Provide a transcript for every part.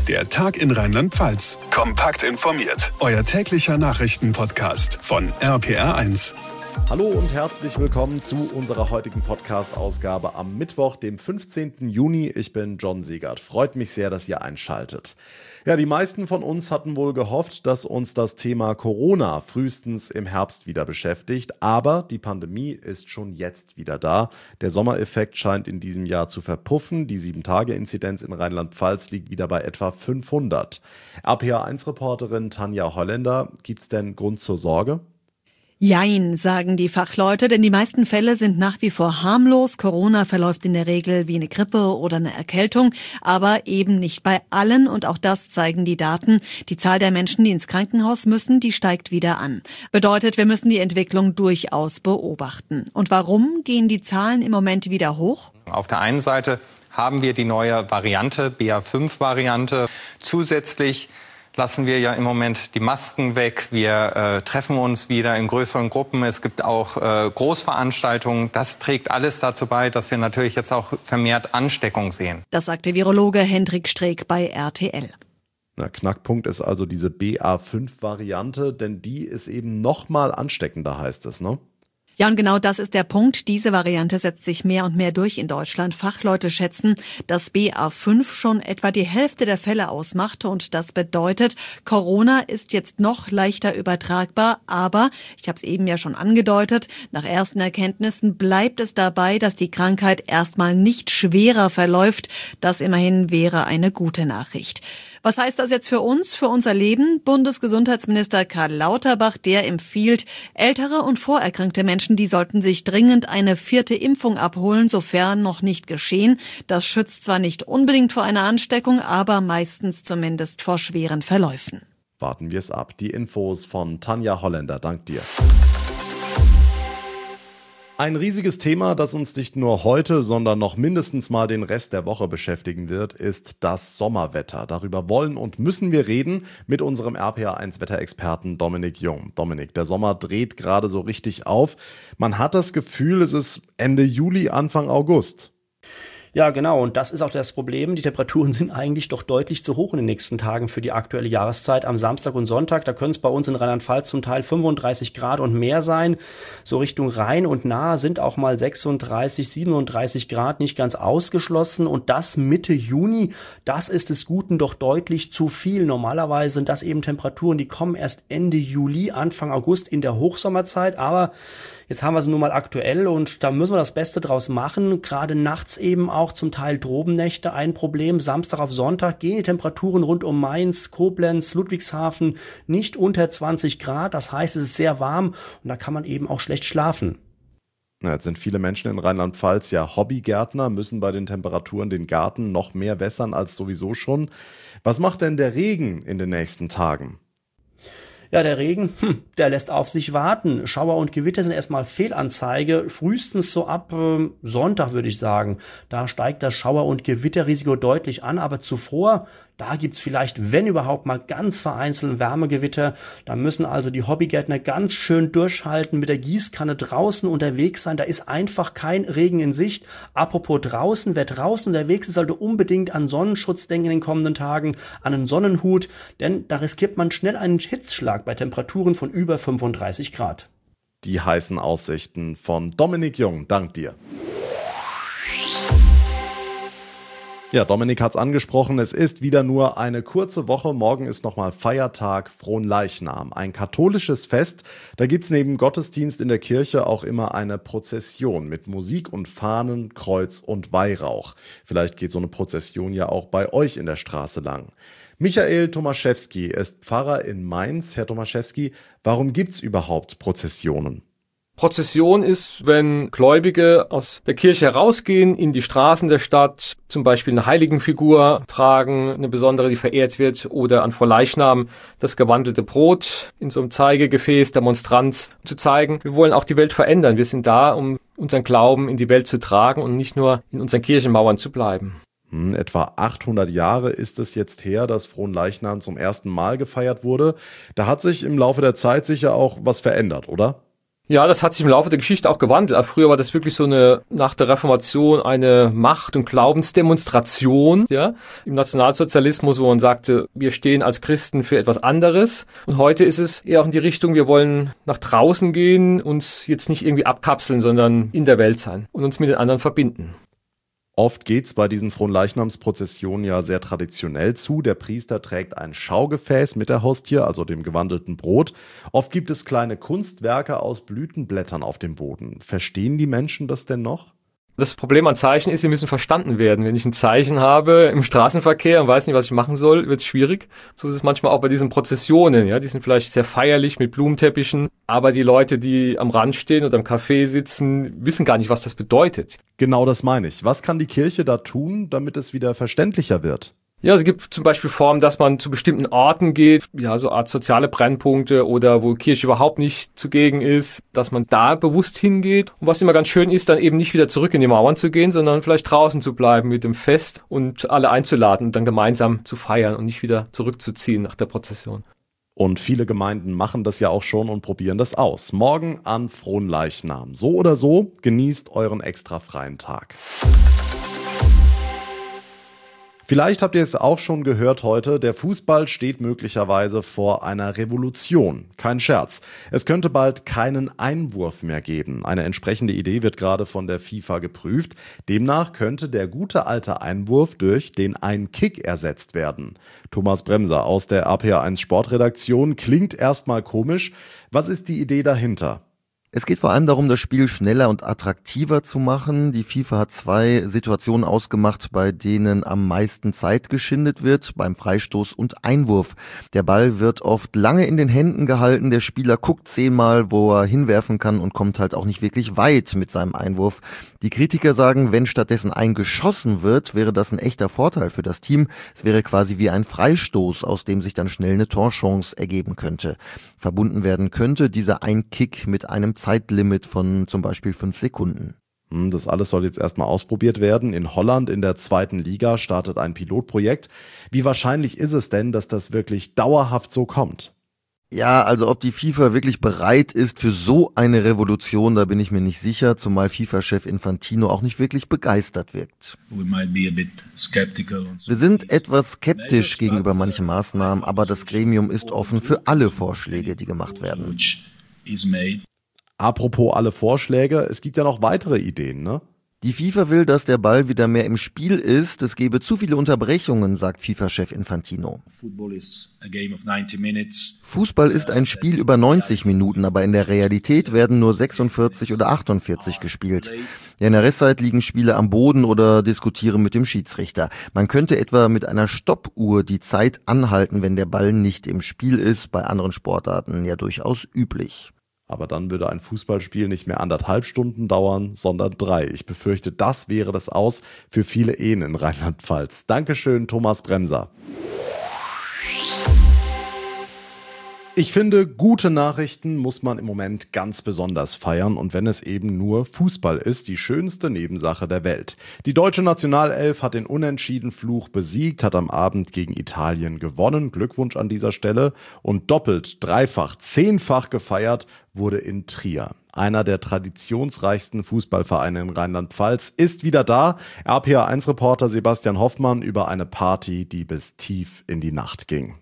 Der Tag in Rheinland-Pfalz. Kompakt informiert. Euer täglicher Nachrichtenpodcast von RPR1. Hallo und herzlich willkommen zu unserer heutigen Podcast-Ausgabe am Mittwoch, dem 15. Juni. Ich bin John Siegert. Freut mich sehr, dass ihr einschaltet. Ja, die meisten von uns hatten wohl gehofft, dass uns das Thema Corona frühestens im Herbst wieder beschäftigt. Aber die Pandemie ist schon jetzt wieder da. Der Sommereffekt scheint in diesem Jahr zu verpuffen. Die 7-Tage-Inzidenz in Rheinland-Pfalz liegt wieder bei etwa 500. RPR1-Reporterin Tanja Holländer, gibt's denn Grund zur Sorge? Jein, sagen die Fachleute, denn die meisten Fälle sind nach wie vor harmlos. Corona verläuft in der Regel wie eine Grippe oder eine Erkältung, aber eben nicht bei allen. Und auch das zeigen die Daten. Die Zahl der Menschen, die ins Krankenhaus müssen, die steigt wieder an. Bedeutet, wir müssen die Entwicklung durchaus beobachten. Und warum gehen die Zahlen im Moment wieder hoch? Auf der einen Seite haben wir die neue Variante, BA5-Variante. Zusätzlich lassen wir ja im Moment die Masken weg. Wir treffen uns wieder in größeren Gruppen. Es gibt auch Großveranstaltungen. Das trägt alles dazu bei, dass wir natürlich jetzt auch vermehrt Ansteckung sehen. Das sagte Virologe Hendrik Streeck bei RTL. Knackpunkt ist also diese BA5-Variante, denn die ist eben noch mal ansteckender, heißt es, ne? Ja, und genau das ist der Punkt. Diese Variante setzt sich mehr und mehr durch in Deutschland. Fachleute schätzen, dass BA5 schon etwa die Hälfte der Fälle ausmacht. Und das bedeutet, Corona ist jetzt noch leichter übertragbar. Aber, ich habe es eben ja schon angedeutet, nach ersten Erkenntnissen bleibt es dabei, dass die Krankheit erstmal nicht schwerer verläuft. Das immerhin wäre eine gute Nachricht. Was heißt das jetzt für uns, für unser Leben? Bundesgesundheitsminister Karl Lauterbach, der empfiehlt, ältere und vorerkrankte Menschen, die sollten sich dringend eine 4. Impfung abholen, sofern noch nicht geschehen. Das schützt zwar nicht unbedingt vor einer Ansteckung, aber meistens zumindest vor schweren Verläufen. Warten wir es ab. Die Infos von Tanja Holländer. Dank dir. Ein riesiges Thema, das uns nicht nur heute, sondern noch mindestens mal den Rest der Woche beschäftigen wird, ist das Sommerwetter. Darüber wollen und müssen wir reden mit unserem RPR1-Wetterexperten Dominik Jung. Dominik, der Sommer dreht gerade so richtig auf. Man hat das Gefühl, es ist Ende Juli, Anfang August. Ja, genau. Und das ist auch das Problem. Die Temperaturen sind eigentlich doch deutlich zu hoch in den nächsten Tagen für die aktuelle Jahreszeit. Am Samstag und Sonntag, da können es bei uns in Rheinland-Pfalz zum Teil 35 Grad und mehr sein. So Richtung Rhein und Nahe sind auch mal 36, 37 Grad nicht ganz ausgeschlossen. Und das Mitte Juni, das ist des Guten doch deutlich zu viel. Normalerweise sind das eben Temperaturen, die kommen erst Ende Juli, Anfang August in der Hochsommerzeit. Aber jetzt haben wir sie nun mal aktuell und da müssen wir das Beste draus machen. Gerade nachts eben auch zum Teil Drobennächte ein Problem. Samstag auf Sonntag gehen die Temperaturen rund um Mainz, Koblenz, Ludwigshafen nicht unter 20 Grad. Das heißt, es ist sehr warm und da kann man eben auch schlecht schlafen. Jetzt sind viele Menschen in Rheinland-Pfalz ja Hobbygärtner, müssen bei den Temperaturen den Garten noch mehr wässern als sowieso schon. Was macht denn der Regen in den nächsten Tagen? Ja, der Regen, der lässt auf sich warten. Schauer und Gewitter sind erstmal Fehlanzeige. Frühestens so ab Sonntag, würde ich sagen. Da steigt das Schauer- und Gewitterrisiko deutlich an. Aber zuvor, da gibt's vielleicht, wenn überhaupt, mal ganz vereinzelt Wärmegewitter. Da müssen also die Hobbygärtner ganz schön durchhalten, mit der Gießkanne draußen unterwegs sein. Da ist einfach kein Regen in Sicht. Apropos draußen, wer draußen unterwegs ist, sollte unbedingt an Sonnenschutz denken in den kommenden Tagen, an einen Sonnenhut. Denn da riskiert man schnell einen Hitzschlag bei Temperaturen von über 35 Grad. Die heißen Aussichten von Dominik Jung. Dank dir. Ja, Dominik hat's angesprochen, es ist wieder nur eine kurze Woche. Morgen ist nochmal Feiertag Fronleichnam, ein katholisches Fest. Da gibt's neben Gottesdienst in der Kirche auch immer eine Prozession mit Musik und Fahnen, Kreuz und Weihrauch. Vielleicht geht so eine Prozession ja auch bei euch in der Straße lang. Michael Tomaszewski ist Pfarrer in Mainz. Herr Tomaszewski, warum gibt's überhaupt Prozessionen? Prozession ist, wenn Gläubige aus der Kirche herausgehen, in die Straßen der Stadt, zum Beispiel eine Heiligenfigur tragen, eine besondere, die verehrt wird, oder an Fronleichnam das gewandelte Brot in so einem Zeigegefäß der Monstranz zu zeigen. Wir wollen auch die Welt verändern. Wir sind da, um unseren Glauben in die Welt zu tragen und nicht nur in unseren Kirchenmauern zu bleiben. Etwa 800 Jahre ist es jetzt her, dass Fronleichnam zum ersten Mal gefeiert wurde. Da hat sich im Laufe der Zeit sicher auch was verändert, oder? Ja, das hat sich im Laufe der Geschichte auch gewandelt. Aber früher war das wirklich so nach der Reformation eine Macht- und Glaubensdemonstration, ja, im Nationalsozialismus, wo man sagte, wir stehen als Christen für etwas anderes. Und heute ist es eher auch in die Richtung, wir wollen nach draußen gehen, uns jetzt nicht irgendwie abkapseln, sondern in der Welt sein und uns mit den anderen verbinden. Oft geht's bei diesen Fronleichnamsprozessionen ja sehr traditionell zu. Der Priester trägt ein Schaugefäß mit der Hostie, also dem gewandelten Brot. Oft gibt es kleine Kunstwerke aus Blütenblättern auf dem Boden. Verstehen die Menschen das denn noch? Das Problem an Zeichen ist, sie müssen verstanden werden. Wenn ich ein Zeichen habe im Straßenverkehr und weiß nicht, was ich machen soll, wird es schwierig. So ist es manchmal auch bei diesen Prozessionen. Ja, die sind vielleicht sehr feierlich mit Blumenteppichen, aber die Leute, die am Rand stehen oder im Café sitzen, wissen gar nicht, was das bedeutet. Genau das meine ich. Was kann die Kirche da tun, damit es wieder verständlicher wird? Ja, es gibt zum Beispiel Formen, dass man zu bestimmten Orten geht, ja, so Art soziale Brennpunkte oder wo Kirche überhaupt nicht zugegen ist, dass man da bewusst hingeht. Und was immer ganz schön ist, dann eben nicht wieder zurück in die Mauern zu gehen, sondern vielleicht draußen zu bleiben mit dem Fest und alle einzuladen und dann gemeinsam zu feiern und nicht wieder zurückzuziehen nach der Prozession. Und viele Gemeinden machen das ja auch schon und probieren das aus. Morgen an Fronleichnam. So oder so, genießt euren extra freien Tag. Vielleicht habt ihr es auch schon gehört heute, der Fußball steht möglicherweise vor einer Revolution. Kein Scherz. Es könnte bald keinen Einwurf mehr geben. Eine entsprechende Idee wird gerade von der FIFA geprüft. Demnach könnte der gute alte Einwurf durch den Ein-Kick ersetzt werden. Thomas Bremser aus der RPR1 Sportredaktion. Klingt erstmal komisch. Was ist die Idee dahinter? Es geht vor allem darum, das Spiel schneller und attraktiver zu machen. Die FIFA hat 2 Situationen ausgemacht, bei denen am meisten Zeit geschindet wird, beim Freistoß und Einwurf. Der Ball wird oft lange in den Händen gehalten, der Spieler guckt 10-mal, wo er hinwerfen kann und kommt halt auch nicht wirklich weit mit seinem Einwurf. Die Kritiker sagen, wenn stattdessen eingeschossen wird, wäre das ein echter Vorteil für das Team. Es wäre quasi wie ein Freistoß, aus dem sich dann schnell eine Torchance ergeben könnte. Verbunden werden könnte dieser Ein-Kick mit einem Zeitlimit von zum Beispiel 5 Sekunden. Das alles soll jetzt erstmal ausprobiert werden. In Holland in der 2. Liga startet ein Pilotprojekt. Wie wahrscheinlich ist es denn, dass das wirklich dauerhaft so kommt? Ja, also ob die FIFA wirklich bereit ist für so eine Revolution, da bin ich mir nicht sicher, zumal FIFA-Chef Infantino auch nicht wirklich begeistert wirkt. Wir sind etwas skeptisch gegenüber manchen Maßnahmen, aber das Gremium ist offen für alle Vorschläge, die gemacht werden. Apropos alle Vorschläge, es gibt ja noch weitere Ideen, ne? Die FIFA will, dass der Ball wieder mehr im Spiel ist. Es gebe zu viele Unterbrechungen, sagt FIFA-Chef Infantino. Fußball ist ein Spiel über 90 Minuten, aber in der Realität werden nur 46 oder 48 gespielt. Ja, in der Restzeit liegen Spiele am Boden oder diskutieren mit dem Schiedsrichter. Man könnte etwa mit einer Stoppuhr die Zeit anhalten, wenn der Ball nicht im Spiel ist. Bei anderen Sportarten ja durchaus üblich. Aber dann würde ein Fußballspiel nicht mehr 1,5 Stunden dauern, sondern 3. Ich befürchte, das wäre das Aus für viele Ehen in Rheinland-Pfalz. Dankeschön, Thomas Bremser. Ich finde, gute Nachrichten muss man im Moment ganz besonders feiern und wenn es eben nur Fußball ist, die schönste Nebensache der Welt. Die deutsche Nationalelf hat den Unentschieden-Fluch besiegt, hat am Abend gegen Italien gewonnen. Glückwunsch an dieser Stelle. Und doppelt, dreifach, 10-fach gefeiert wurde in Trier. Einer der traditionsreichsten Fußballvereine in Rheinland-Pfalz ist wieder da. RPR1-Reporter Sebastian Hoffmann über eine Party, die bis tief in die Nacht ging.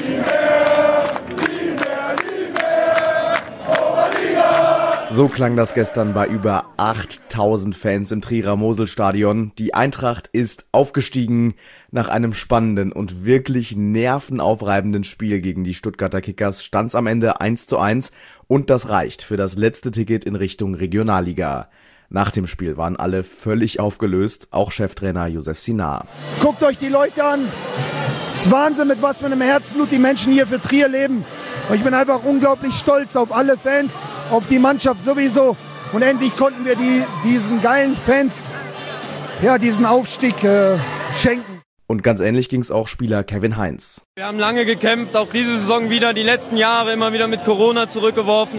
So klang das gestern bei über 8000 Fans im Trierer Moselstadion. Die Eintracht ist aufgestiegen nach einem spannenden und wirklich nervenaufreibenden Spiel gegen die Stuttgarter Kickers. Stand's am Ende 1:1 und das reicht für das letzte Ticket in Richtung Regionalliga. Nach dem Spiel waren alle völlig aufgelöst, auch Cheftrainer Josef Sinar. Guckt euch die Leute an. Es ist Wahnsinn, mit was für einem Herzblut die Menschen hier für Trier leben. Und ich bin einfach unglaublich stolz auf alle Fans, auf die Mannschaft sowieso. Und endlich konnten wir diesen geilen Fans diesen Aufstieg schenken. Und ganz ähnlich ging es auch Spieler Kevin Heinz. Wir haben lange gekämpft, auch diese Saison wieder, die letzten Jahre immer wieder mit Corona zurückgeworfen.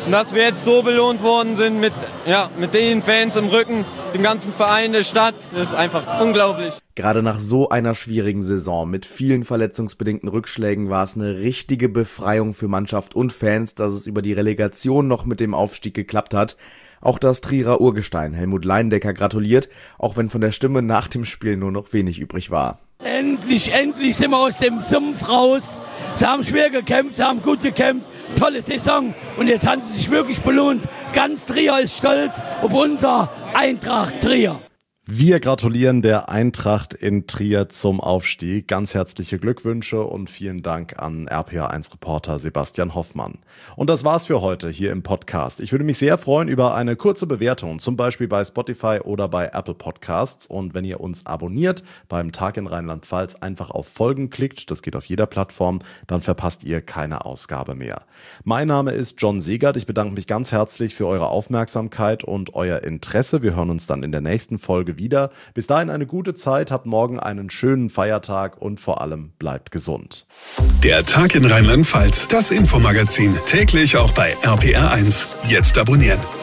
Und dass wir jetzt so belohnt worden sind mit den Fans im Rücken, dem ganzen Verein der Stadt, das ist einfach unglaublich. Gerade nach so einer schwierigen Saison mit vielen verletzungsbedingten Rückschlägen war es eine richtige Befreiung für Mannschaft und Fans, dass es über die Relegation noch mit dem Aufstieg geklappt hat. Auch das Trierer Urgestein Helmut Leindecker gratuliert, auch wenn von der Stimme nach dem Spiel nur noch wenig übrig war. Endlich sind wir aus dem Sumpf raus. Sie haben schwer gekämpft, sie haben gut gekämpft. Tolle Saison. Und jetzt haben sie sich wirklich belohnt. Ganz Trier ist stolz auf unser Eintracht Trier. Wir gratulieren der Eintracht in Trier zum Aufstieg. Ganz herzliche Glückwünsche und vielen Dank an RPA1-Reporter Sebastian Hoffmann. Und das war's für heute hier im Podcast. Ich würde mich sehr freuen über eine kurze Bewertung, zum Beispiel bei Spotify oder bei Apple Podcasts. Und wenn ihr uns abonniert beim Tag in Rheinland-Pfalz, einfach auf Folgen klickt, das geht auf jeder Plattform, dann verpasst ihr keine Ausgabe mehr. Mein Name ist John Segert. Ich bedanke mich ganz herzlich für eure Aufmerksamkeit und euer Interesse. Wir hören uns dann in der nächsten Folge wieder. Bis dahin eine gute Zeit, habt morgen einen schönen Feiertag und vor allem bleibt gesund. Der Tag in Rheinland-Pfalz, das Infomagazin, täglich auch bei RPR1. Jetzt abonnieren.